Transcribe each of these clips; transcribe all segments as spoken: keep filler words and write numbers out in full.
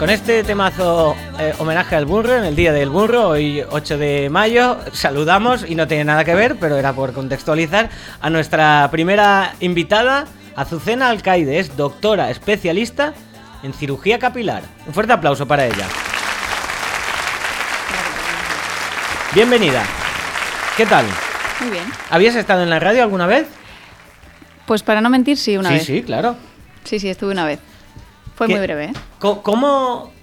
con este temazo eh, homenaje al burro, en el Día del Burro, hoy ocho de mayo, saludamos, y no tiene nada que ver, pero era por contextualizar, a nuestra primera invitada, Azucena Alcaide. Es doctora especialista en cirugía capilar. Un fuerte aplauso para ella. Bienvenida. ¿Qué tal? Muy bien. ¿Habías estado en la radio alguna vez? Pues para no mentir, sí, una sí, vez. Sí, sí, claro. Sí, sí, estuve una vez. Fue muy breve, ¿eh? ¿Cómo...?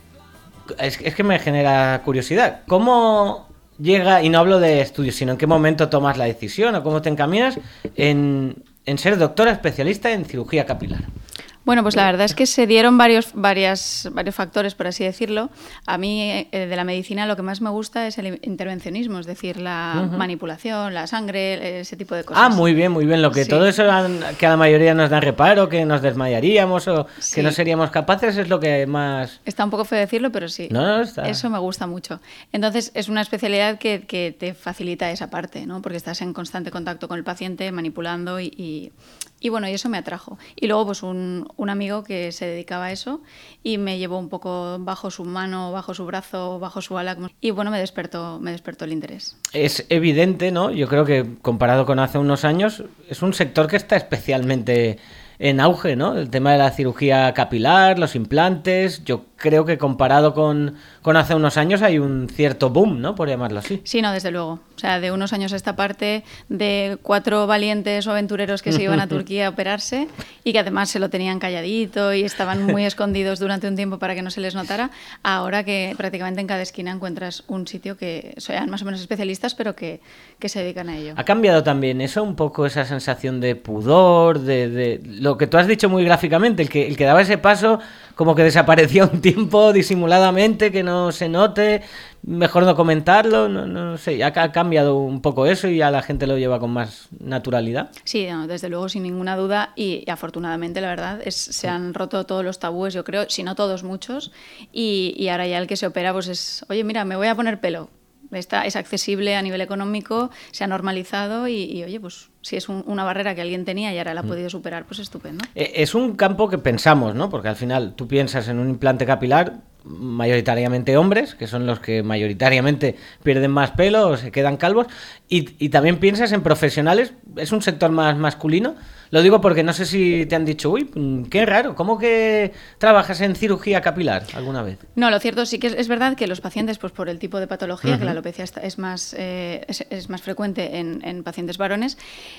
Es, es que me genera curiosidad. ¿Cómo llega, y no hablo de estudios, sino en qué momento tomas la decisión o cómo te encaminas en, en ser doctora especialista en cirugía capilar? Bueno, pues la verdad es que se dieron varios, varias, varios factores, por así decirlo. A mí, eh, de la medicina, lo que más me gusta es el intervencionismo, es decir, la uh-huh. manipulación, la sangre, ese tipo de cosas. Ah, muy bien, muy bien. Lo que sí. todo eso que a la mayoría nos da reparo, que nos desmayaríamos o sí. que no seríamos capaces, es lo que más... Está un poco feo decirlo, pero sí. No, no está. Eso me gusta mucho. Entonces, es una especialidad que, que te facilita esa parte, ¿no? Porque estás en constante contacto con el paciente, manipulando y... y... Y bueno, y eso me atrajo. Y luego, pues un, un amigo que se dedicaba a eso y me llevó un poco bajo su mano, bajo su brazo, bajo su ala. Y bueno, me despertó, me despertó el interés. Es evidente, ¿no? Yo creo que comparado con hace unos años, es un sector que está especialmente en auge, ¿no? El tema de la cirugía capilar, los implantes. Yo creo que comparado con, con hace unos años hay un cierto boom, ¿no? Por llamarlo así. Sí, no, desde luego. O sea, de unos años a esta parte, de cuatro valientes o aventureros que se iban a Turquía a operarse y que además se lo tenían calladito y estaban muy escondidos durante un tiempo para que no se les notara, ahora que prácticamente en cada esquina encuentras un sitio que sean más o menos especialistas, pero que, que se dedican a ello. ¿Ha cambiado también eso, un poco esa sensación de pudor, de, de lo que tú has dicho muy gráficamente, el que, el que daba ese paso como que desaparecía un tiempo disimuladamente, que no se note, mejor no comentarlo, no, no sé, ya ha cambiado un poco eso y ya la gente lo lleva con más naturalidad? Sí, no, desde luego, sin ninguna duda, y, y afortunadamente, la verdad, es, se han roto todos los tabúes, yo creo, si no todos, muchos, y, y ahora ya el que se opera, pues es, oye, mira, me voy a poner pelo. Está, es accesible a nivel económico, se ha normalizado y, y oye, pues si es un, una barrera que alguien tenía y ahora la ha podido superar, pues estupendo. Es un campo que pensamos, ¿no? Porque al final tú piensas en un implante capilar, mayoritariamente hombres, que son los que mayoritariamente pierden más pelo o se quedan calvos, y, y también piensas en profesionales, es un sector más masculino. Lo digo porque no sé si te han dicho, uy, qué raro, ¿cómo que trabajas en cirugía capilar alguna vez? No, lo cierto sí que es, es verdad que los pacientes, pues por el tipo de patología, uh-huh. que la alopecia es más, eh, es, es más frecuente en, en pacientes varones,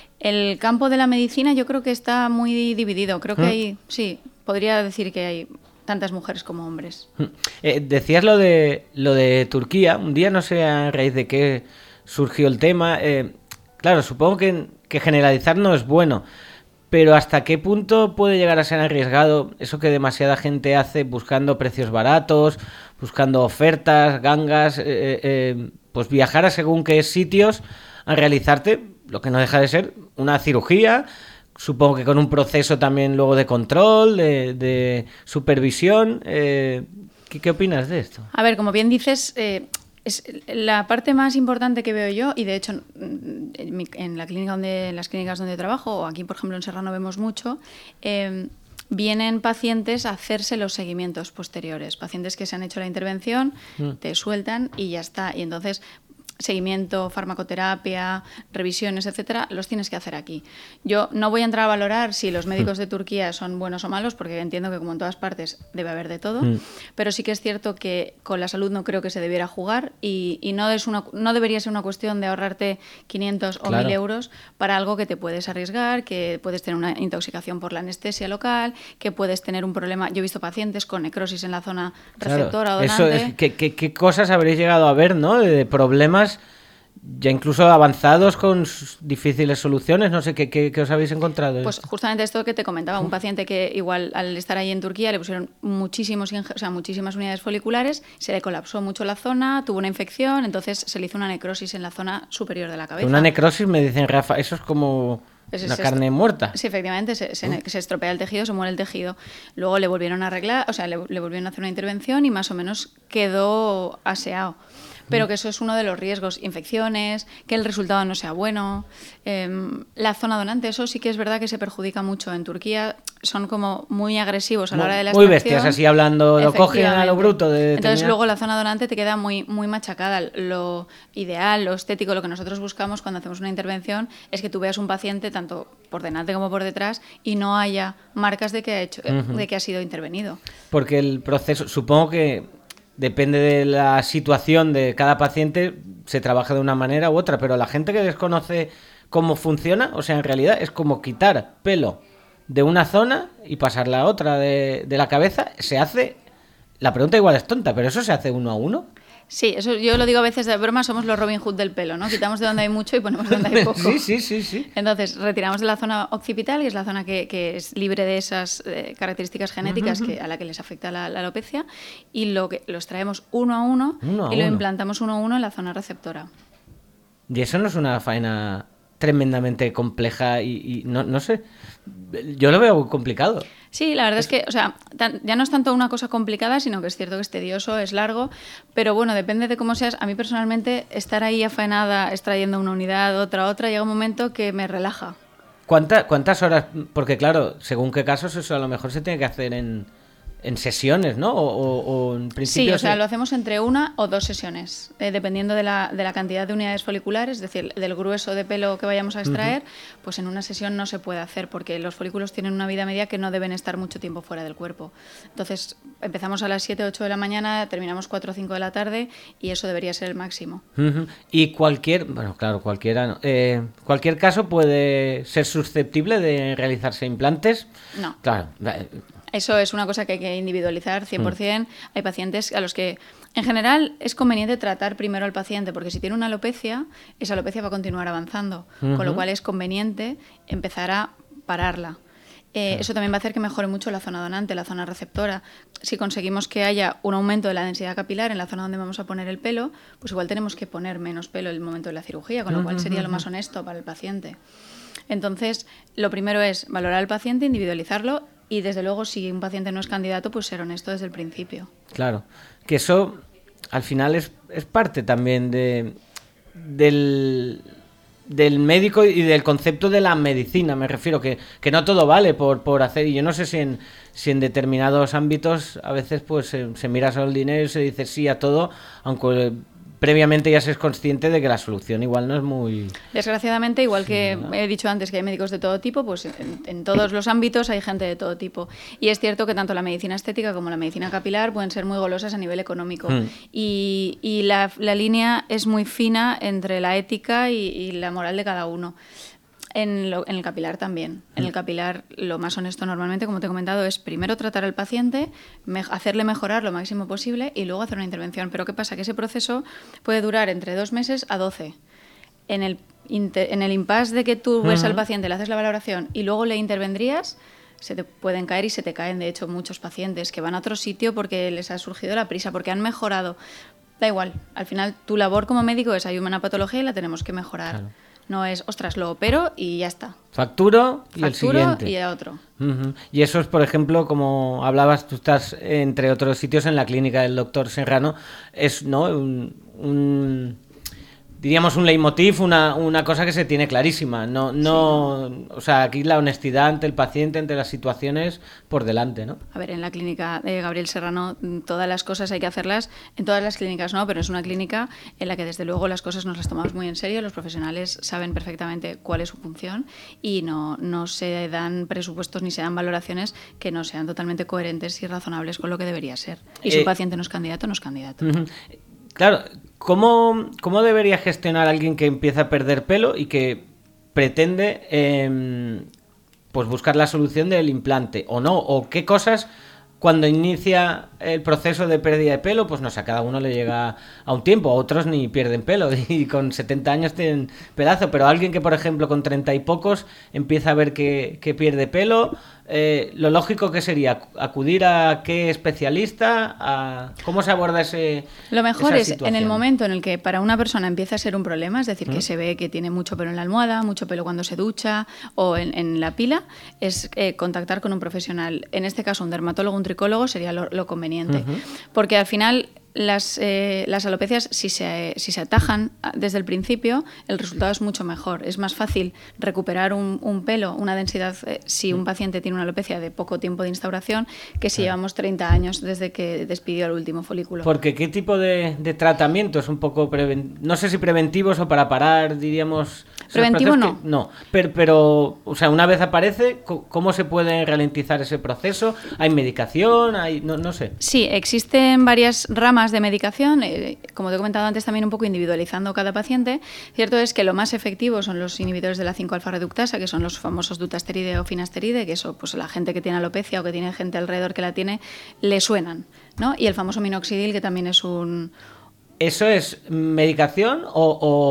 el campo de la medicina yo creo que está muy dividido. Creo que uh-huh. hay, sí, podría decir que hay tantas mujeres como hombres. Eh, decías lo de, lo de Turquía, un día no sé a raíz de qué surgió el tema. Eh, claro, supongo que, que generalizar no es bueno. Pero ¿hasta qué punto puede llegar a ser arriesgado eso que demasiada gente hace buscando precios baratos, buscando ofertas, gangas, eh, eh, pues viajar a según qué sitios a realizarte lo que no deja de ser una cirugía, supongo que con un proceso también luego de control, de, de supervisión? Eh, ¿qué, ¿Qué opinas de esto? A ver, como bien dices... Eh... Es la parte más importante que veo yo, y de hecho en, mi, en, la clínica donde, en las clínicas donde trabajo, o aquí por ejemplo en Serrano vemos mucho, eh, vienen pacientes a hacerse los seguimientos posteriores, pacientes que se han hecho la intervención, mm. te sueltan y ya está, y entonces... seguimiento, farmacoterapia, revisiones, etcétera, los tienes que hacer aquí. Yo no voy a entrar a valorar si los médicos de Turquía son buenos o malos, porque entiendo que como en todas partes debe haber de todo, mm. pero sí que es cierto que con la salud no creo que se debiera jugar y, y no, es una, no debería ser una cuestión de ahorrarte quinientos o claro. mil euros para algo que te puedes arriesgar, que puedes tener una intoxicación por la anestesia local, que puedes tener un problema. Yo he visto pacientes con necrosis en la zona receptora claro. o donante. Eso es, ¿qué, qué, ¿Qué cosas habréis llegado a ver, ¿no? De, de problemas ya incluso avanzados con difíciles soluciones? No sé, ¿qué, qué, qué os habéis encontrado? Pues justamente esto que te comentaba, un paciente que igual al estar ahí en Turquía le pusieron muchísimos, o sea, muchísimas unidades foliculares, se le colapsó mucho la zona, tuvo una infección, entonces se le hizo una necrosis en la zona superior de la cabeza. Una necrosis, me dicen, Rafa, eso es como... Pues una carne est- muerta. Sí, efectivamente, se, se, ¿Mm? se estropea el tejido, se muere el tejido. Luego le volvieron a arreglar, o sea, le, le volvieron a hacer una intervención y más o menos quedó aseado. Pero que eso es uno de los riesgos, infecciones, que el resultado no sea bueno. Eh, la zona donante, eso sí que es verdad que se perjudica mucho. En Turquía son como muy agresivos a la hora de la muy extracción. bestias, así hablando, lo cogen a lo bruto. De Entonces luego la zona donante te queda muy, muy machacada. Lo ideal, lo estético, lo que nosotros buscamos cuando hacemos una intervención es que tú veas un paciente tanto por delante como por detrás y no haya marcas de que ha hecho, uh-huh. de que ha sido intervenido. Porque el proceso, supongo que depende de la situación de cada paciente, se trabaja de una manera u otra, pero la gente que desconoce cómo funciona, o sea, en realidad es como quitar pelo de una zona y pasarla a otra de, de la cabeza, se hace, la pregunta igual es tonta, pero ¿eso se hace uno a uno? Sí, eso yo lo digo a veces de broma, somos los Robin Hood del pelo, ¿no? Quitamos de donde hay mucho y ponemos donde hay poco. Sí, sí, sí, sí. Entonces, retiramos de la zona occipital, que es la zona que, que es libre de esas eh, características genéticas uh-huh. que, a la que les afecta la, la alopecia, y lo que los traemos uno a uno, uno a y lo uno. implantamos uno a uno en la zona receptora. Y eso no es una faena tremendamente compleja y, y no, no sé, yo lo veo complicado. Sí, la verdad es, es que, o sea, tan, ya no es tanto una cosa complicada, sino que es cierto que es tedioso, es largo, pero bueno, depende de cómo seas. A mí personalmente, estar ahí afaenada, extrayendo una unidad, otra, otra, llega un momento que me relaja. ¿Cuánta, ¿Cuántas horas? Porque claro, según qué casos, eso a lo mejor se tiene que hacer en... en sesiones, ¿no? O, o, o en principio... Sí, o sea, se... lo hacemos entre una o dos sesiones, eh, dependiendo de la, de la cantidad de unidades foliculares, es decir, del grueso de pelo que vayamos a extraer, uh-huh. pues en una sesión no se puede hacer, porque los folículos tienen una vida media que no deben estar mucho tiempo fuera del cuerpo. Entonces, empezamos a las siete, ocho de la mañana, terminamos cuatro o cinco de la tarde, y eso debería ser el máximo. Uh-huh. Y cualquier, bueno, claro, cualquiera, no. eh, cualquier caso puede ser susceptible de realizarse implantes. No. Claro. Eso es una cosa que hay que individualizar cien por ciento. Mm. Hay pacientes a los que, en general, es conveniente tratar primero al paciente, porque si tiene una alopecia, esa alopecia va a continuar avanzando, uh-huh. con lo cual es conveniente empezar a pararla. Eh, claro. Eso también va a hacer que mejore mucho la zona donante, la zona receptora. Si conseguimos que haya un aumento de la densidad capilar en la zona donde vamos a poner el pelo, pues igual tenemos que poner menos pelo en el momento de la cirugía, con lo uh-huh. cual sería lo más honesto para el paciente. Entonces, lo primero es valorar al paciente, individualizarlo. Y desde luego, si un paciente no es candidato, pues ser honesto desde el principio. Claro, que eso al final es, es parte también de del, del médico y del concepto de la medicina. Me refiero que, que no todo vale por, por hacer, y yo no sé si en, si en determinados ámbitos a veces pues se, se mira solo el dinero y se dice sí a todo, aunque previamente ya se es consciente de que la solución igual no es muy... Desgraciadamente, igual que sí, ¿no? He dicho antes que hay médicos de todo tipo, pues en, en todos los ámbitos hay gente de todo tipo. Y es cierto que tanto la medicina estética como la medicina capilar pueden ser muy golosas a nivel económico. Mm. Y, y la, la línea es muy fina entre la ética y, y la moral de cada uno. En, lo, en el capilar también. En el capilar lo más honesto normalmente, como te he comentado, es primero tratar al paciente, me, hacerle mejorar lo máximo posible y luego hacer una intervención. Pero ¿qué pasa? Que ese proceso puede durar entre dos meses a doce. En el, inter, en el impasse de que tú ves uh-huh. al paciente, le haces la valoración y luego le intervendrías, se te pueden caer y se te caen, de hecho, muchos pacientes que van a otro sitio porque les ha surgido la prisa, porque han mejorado. Da igual, al final tu labor como médico es hay una patología y la tenemos que mejorar. Claro. No es, ostras, lo opero y ya está. Facturo y Facturo el siguiente. y a otro. Uh-huh. Y eso es, por ejemplo, como hablabas, tú estás, entre otros sitios, en la clínica del doctor Serrano. Es, ¿no? Un, un, diríamos, un leitmotiv, una, una cosa que se tiene clarísima. No, no, sí. O sea, aquí la honestidad ante el paciente, ante las situaciones, por delante, ¿no? A ver, en la clínica de Gabriel Serrano todas las cosas hay que hacerlas, en todas las clínicas no, pero es una clínica en la que desde luego las cosas nos las tomamos muy en serio, los profesionales saben perfectamente cuál es su función y no, no se dan presupuestos ni se dan valoraciones que no sean totalmente coherentes y razonables con lo que debería ser. Y si eh, un paciente no es candidato, no es candidato. Uh-huh. Claro, ¿cómo, ¿cómo debería gestionar alguien que empieza a perder pelo y que pretende eh, pues buscar la solución del implante o no? ¿O qué cosas cuando inicia el proceso de pérdida de pelo? Pues no sé, a cada uno le llega a un tiempo, a otros ni pierden pelo y con setenta años tienen pedazo, pero alguien que por ejemplo con treinta y pocos empieza a ver que, que pierde pelo, eh, lo lógico que sería acudir a qué especialista, a cómo se aborda ese Lo mejor es situación? En el momento en el que para una persona empieza a ser un problema, es decir, ¿Mm? que se ve que tiene mucho pelo en la almohada, mucho pelo cuando se ducha o en, en la pila, es eh, contactar con un profesional. En este caso un dermatólogo, un tricólogo sería lo, lo conveniente, uh-huh. porque al final las, eh, las alopecias, si se, si se atajan desde el principio, el resultado es mucho mejor. Es más fácil recuperar un, un pelo, una densidad, eh, si un paciente tiene una alopecia de poco tiempo de instauración, que si claro. llevamos treinta años desde que despidió el último folículo. Porque ¿qué tipo de, de tratamientos? Un poco, preven... no sé si preventivos o para parar, diríamos... Preventivo no. Que... No, pero, pero, o sea, una vez aparece, ¿cómo se puede ralentizar ese proceso? ¿Hay medicación? Hay no, no sé. Sí, existen varias ramas de medicación, eh, como te he comentado antes, también un poco individualizando cada paciente. Cierto es que lo más efectivo son los inhibidores de la cinco alfa reductasa, que son los famosos dutasteride o finasteride, que eso, pues la gente que tiene alopecia o que tiene gente alrededor que la tiene, le suenan, ¿no? Y el famoso minoxidil, que también es un... ¿Eso es medicación o,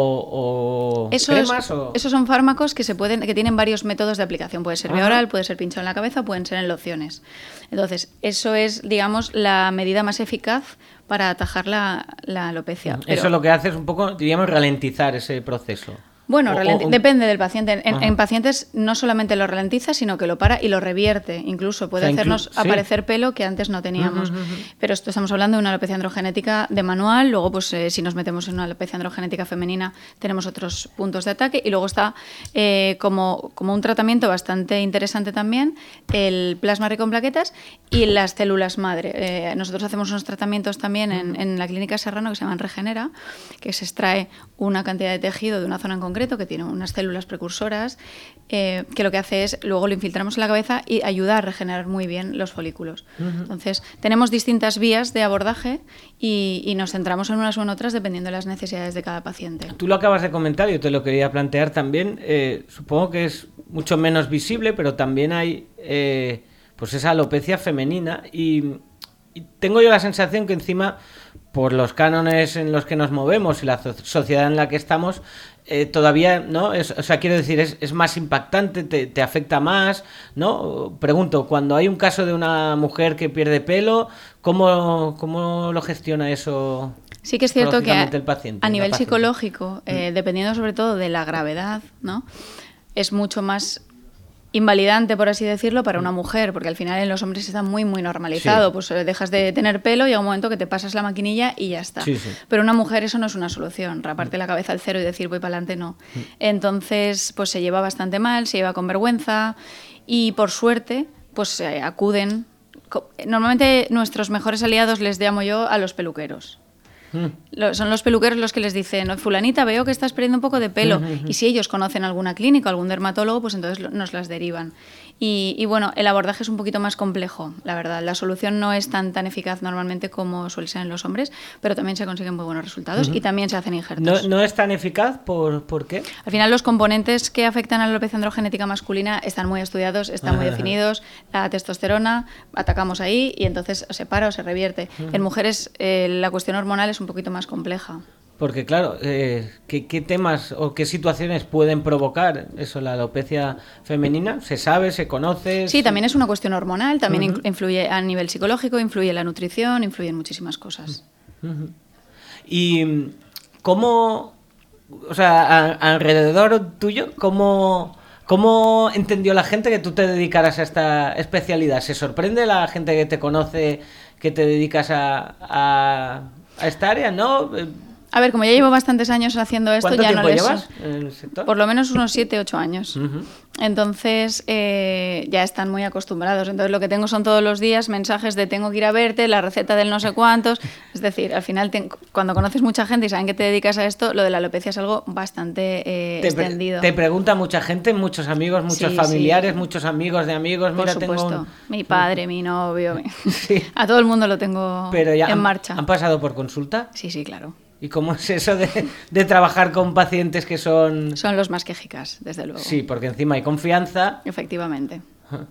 o, o eso cremas? Es, o... Esos son fármacos que se pueden, que tienen varios métodos de aplicación. Puede ser vía oral, puede ser pinchado en la cabeza, pueden ser en lociones. Entonces, eso es, digamos, la medida más eficaz para atajar la, la alopecia. Pero... Eso lo que hace es un poco, diríamos, ralentizar ese proceso. Bueno, o, o, depende del paciente. En, Ajá. en pacientes no solamente lo ralentiza, sino que lo para y lo revierte. Incluso puede o sea, hacernos inclu- aparecer ¿sí? pelo que antes no teníamos. Uh-huh, uh-huh. Pero esto estamos hablando de una alopecia androgenética de manual. Luego, pues eh, si nos metemos en una alopecia androgenética femenina, tenemos otros puntos de ataque. Y luego está eh, como, como un tratamiento bastante interesante también el plasma rico en plaquetas y las células madre. Eh, nosotros hacemos unos tratamientos también en, uh-huh. en la clínica Serrano que se llaman Regenera, que se extrae una cantidad de tejido de una zona en concreto que tiene unas células precursoras eh, que lo que hace es, luego lo infiltramos en la cabeza y ayuda a regenerar muy bien los folículos. Uh-huh. Entonces, tenemos distintas vías de abordaje y, y nos centramos en unas o en otras dependiendo de las necesidades de cada paciente. Tú lo acabas de comentar, yo te lo quería plantear también. Eh, supongo que es mucho menos visible, pero también hay eh, pues esa alopecia femenina y, y tengo yo la sensación que encima, por los cánones en los que nos movemos y la so- sociedad en la que estamos, Eh, todavía, ¿no? Es, o sea, quiero decir, es, es más impactante, te, te afecta más, ¿no? Pregunto, cuando hay un caso de una mujer que pierde pelo, ¿cómo, cómo lo gestiona eso? Sí que es cierto que a, el paciente, a nivel paciente? psicológico, eh, mm. dependiendo sobre todo de la gravedad, ¿no? Es mucho más invalidante, por así decirlo, para una mujer, porque al final en los hombres está muy, muy normalizado. Sí. Pues eh, dejas de tener pelo y llega un momento que te pasas la maquinilla y ya está. Sí, sí. Pero una mujer eso no es una solución. Raparte mm. la cabeza al cero y decir voy para adelante, no. Mm. Entonces, pues se lleva bastante mal, se lleva con vergüenza y por suerte, pues eh, acuden. Normalmente nuestros mejores aliados les llamo yo a los peluqueros. Mm. Son los peluqueros los que les dicen, fulanita, veo que estás perdiendo un poco de pelo. Mm-hmm. Y si ellos conocen alguna clínica, algún dermatólogo, pues entonces nos las derivan. Y, y bueno, el abordaje es un poquito más complejo, la verdad. La solución no es tan, tan eficaz normalmente como suele ser en los hombres, pero también se consiguen muy buenos resultados. Mm-hmm. Y también se hacen injertos. ¿No, no es tan eficaz? ¿Por, ¿Por qué? Al final los componentes que afectan a la alopecia androgenética masculina están muy estudiados, están muy definidos. La testosterona, atacamos ahí y entonces o se para o se revierte. Mm-hmm. En mujeres eh, la cuestión hormonal es un poquito más compleja. Porque claro, eh, ¿qué, ¿qué temas o qué situaciones pueden provocar eso, la alopecia femenina? ¿Se sabe, se conoce? Sí, también es una cuestión hormonal, también uh-huh. influye a nivel psicológico, influye en la nutrición, influye en muchísimas cosas. Uh-huh. ¿Y cómo, o sea, a, alrededor tuyo, cómo, cómo entendió la gente que tú te dedicaras a esta especialidad? ¿Se sorprende la gente que te conoce que te dedicas a, a, a esta área, no? A ver, como ya llevo bastantes años haciendo esto, ¿Cuánto ya tiempo no les... llevas en el sector? Por lo menos unos siete, ocho años. Uh-huh. Entonces, eh, ya están muy acostumbrados. Entonces, lo que tengo son todos los días mensajes de tengo que ir a verte, la receta del no sé cuántos. Es decir, al final, te, cuando conoces mucha gente y saben que te dedicas a esto, lo de la alopecia es algo bastante eh, te extendido. Pre- te pregunta mucha gente, muchos amigos, muchos sí, familiares, sí. muchos amigos de amigos. Por Mira, supuesto. tengo un... Mi padre, mi novio. Mi... Sí. A todo el mundo lo tengo Pero ya en han, marcha. ¿Han pasado por consulta? Sí, sí, claro. ¿Y cómo es eso de, de trabajar con pacientes que son...? Son los más quejicas, desde luego. Sí, porque encima hay confianza. Efectivamente.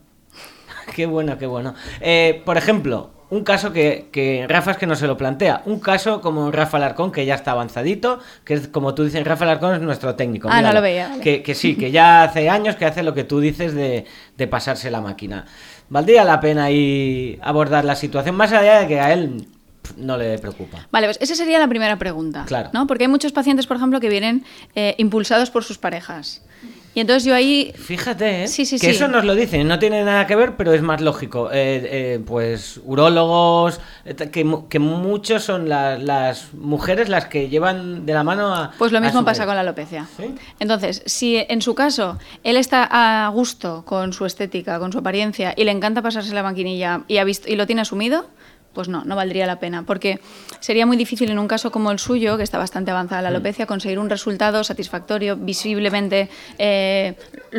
Qué bueno, qué bueno. Eh, por ejemplo, un caso que, que Rafa es que no se lo plantea. Un caso como Rafa Alarcón, que ya está avanzadito, que es como tú dices, Rafa Alarcón es nuestro técnico. Ah, míralo, no lo veía. Vale. Que, que sí, que ya hace años que hace lo que tú dices de, de pasarse la máquina. ¿Valdría la pena ahí abordar la situación? Más allá de que a él... no le preocupa. Vale, pues esa sería la primera pregunta. Claro. ¿No? Porque hay muchos pacientes, por ejemplo, que vienen eh, impulsados por sus parejas. Y entonces yo ahí... Fíjate, ¿eh? Sí, sí, que sí. eso nos lo dicen, no tiene nada que ver, pero es más lógico. Eh, eh, pues urólogos, eh, que, que muchos son la, las mujeres las que llevan de la mano a... Pues lo mismo a pasa médico. con la alopecia. ¿Sí? Entonces, si en su caso él está a gusto con su estética, con su apariencia, y le encanta pasarse la maquinilla y, ha visto, y lo tiene asumido, pues no, no valdría la pena, porque sería muy difícil en un caso como el suyo, que está bastante avanzada la alopecia, conseguir un resultado satisfactorio, visiblemente eh,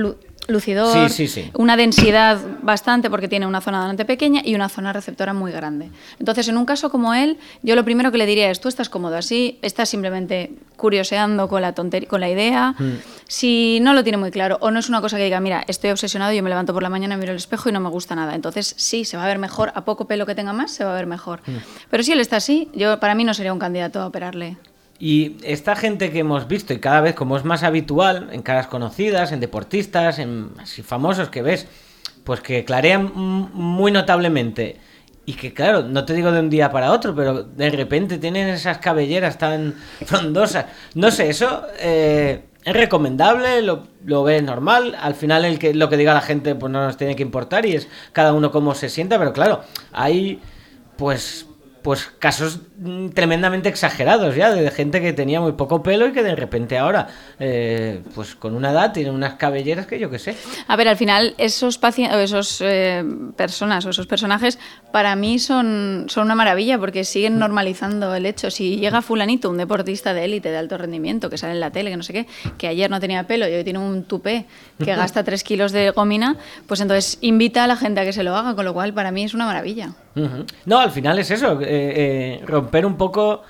lucidor, sí, sí, sí. una densidad bastante, porque tiene una zona donante pequeña y una zona receptora muy grande. Entonces, en un caso como él, yo lo primero que le diría es: tú estás cómodo así, estás simplemente curioseando con la tontería, con la idea. Mm. Si no lo tiene muy claro, o no es una cosa que diga, mira, estoy obsesionado, yo me levanto por la mañana, miro el espejo y no me gusta nada. Entonces, sí, se va a ver mejor, a poco pelo que tenga más, se va a ver mejor. Mm. Pero si él está así, yo para mí no sería un candidato a operarle. Y esta gente que hemos visto, y cada vez como es más habitual, en caras conocidas, en deportistas, en así famosos que ves, pues que clarean muy notablemente. Y que claro, no te digo de un día para otro, pero de repente tienen esas cabelleras tan frondosas. No sé, eso eh, es recomendable, lo, lo ves normal. Al final el que, lo que diga la gente pues no nos tiene que importar y es cada uno cómo se sienta. Pero claro, hay pues... pues casos tremendamente exagerados ya, de gente que tenía muy poco pelo y que de repente ahora, eh, pues con una edad, tiene unas cabelleras que yo qué sé. A ver, al final esos pacientes, esos eh, personas o esos personajes para mí son, son una maravilla porque siguen normalizando el hecho. Si llega fulanito, un deportista de élite, de alto rendimiento, que sale en la tele, que no sé qué, que ayer no tenía pelo y hoy tiene un tupé que gasta tres kilos de gomina, pues entonces invita a la gente a que se lo haga, con lo cual para mí es una maravilla. Uh-huh. No, al final es eso, eh, eh, romper un poco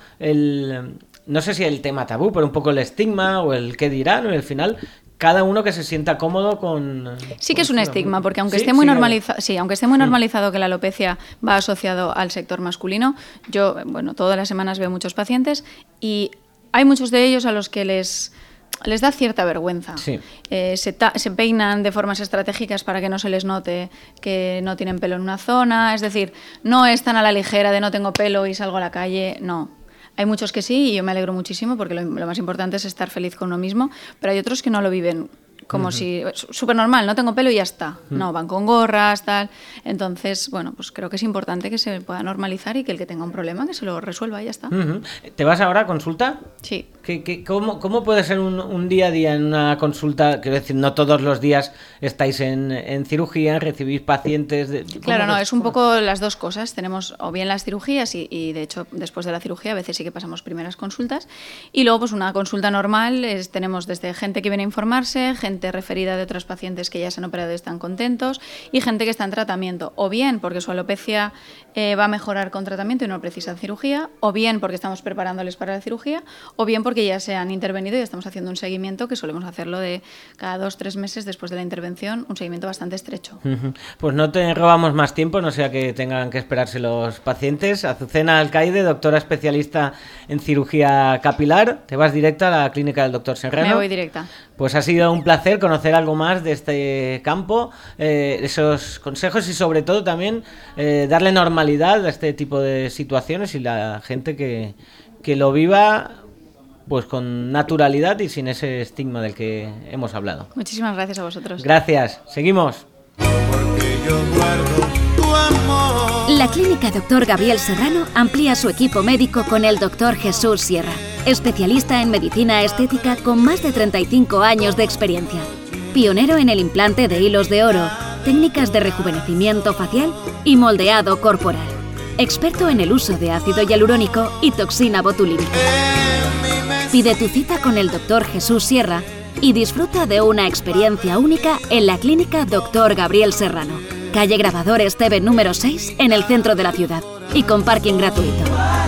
el, no sé si el tema tabú, pero un poco el estigma o el qué dirán, y al final cada uno que se sienta cómodo con... Sí que con es un estigma, porque aunque ¿Sí? esté muy sí, normalizado, sí, aunque esté muy normalizado que la alopecia va asociado al sector masculino, yo, bueno, todas las semanas veo muchos pacientes y hay muchos de ellos a los que les... les da cierta vergüenza. Sí. Eh, se, ta- se peinan de formas estratégicas para que no se les note que no tienen pelo en una zona. Es decir, no es tan a la ligera de no tengo pelo y salgo a la calle. No. Hay muchos que sí y yo me alegro muchísimo porque lo, lo más importante es estar feliz con uno mismo, pero hay otros que no lo viven como uh-huh. si... súper normal, no tengo pelo y ya está. Uh-huh. No, van con gorras, tal. Entonces, bueno, pues creo que es importante que se pueda normalizar y que el que tenga un problema, que se lo resuelva y ya está. Uh-huh. ¿Te vas ahora a consulta? Sí. ¿Qué, qué, cómo, ¿Cómo puede ser un, un día a día en una consulta? Quiero decir, no todos los días estáis en, en cirugía, recibís pacientes... De, claro, no, es un poco las dos cosas. Tenemos o bien las cirugías y, y, de hecho, después de la cirugía a veces sí que pasamos primeras consultas. Y luego, pues una consulta normal, es, tenemos desde gente que viene a informarse, gente referida de otros pacientes que ya se han operado y están contentos, y gente que está en tratamiento, o bien porque su alopecia eh, va a mejorar con tratamiento y no precisan cirugía, o bien porque estamos preparándoles para la cirugía, o bien porque ya se han intervenido y estamos haciendo un seguimiento que solemos hacerlo de cada dos, tres meses después de la intervención, un seguimiento bastante estrecho. Uh-huh. Pues no te robamos más tiempo, no sea que tengan que esperarse los pacientes. Azucena Alcaide, doctora especialista en cirugía capilar, te vas directa a la clínica del doctor Serrano. Me voy directa. Pues ha sido un placer conocer algo más de este campo, eh, esos consejos y sobre todo también eh, darle normalidad a este tipo de situaciones y la gente que, que lo viva pues con naturalidad y sin ese estigma del que hemos hablado. Muchísimas gracias a vosotros. Gracias. Seguimos. La clínica doctor Gabriel Serrano amplía su equipo médico con el doctor Jesús Sierra, especialista en medicina estética con más de treinta y cinco años de experiencia. Pionero en el implante de hilos de oro, técnicas de rejuvenecimiento facial y moldeado corporal. Experto en el uso de ácido hialurónico y toxina botulínica. Pide tu cita con el doctor Jesús Sierra y disfruta de una experiencia única en la clínica doctor Gabriel Serrano, calle Grabador Esteve número seis, en el centro de la ciudad, y con parking gratuito.